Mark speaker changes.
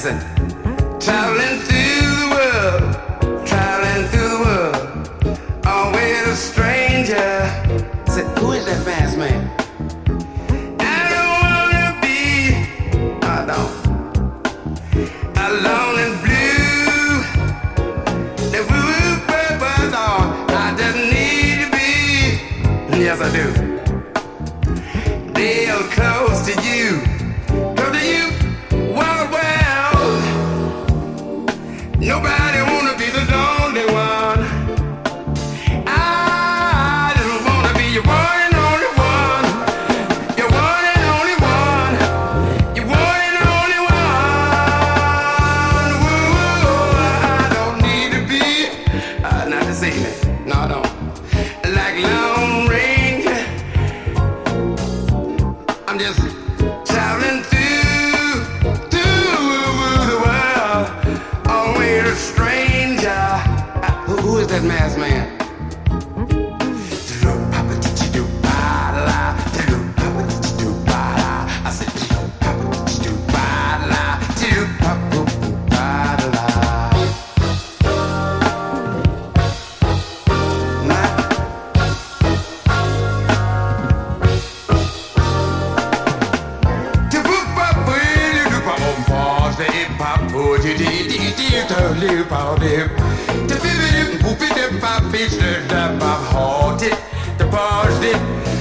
Speaker 1: Listen, traveling through the world, always a stranger. Said, who is that fast man? I don't wanna be, I don't, alone and blue. The woo purpose, oh, I just need to be. Yes, I do. Real close to you. Nobody wanna be the lonely one. I just wanna be your one and only one. Your one and only one. Your one and only one. Woo, I don't need to be not to see me. No, I don't. Like Lone Ranger, I'm just traveling through the world. A stranger. Who is that masked man? I said, the party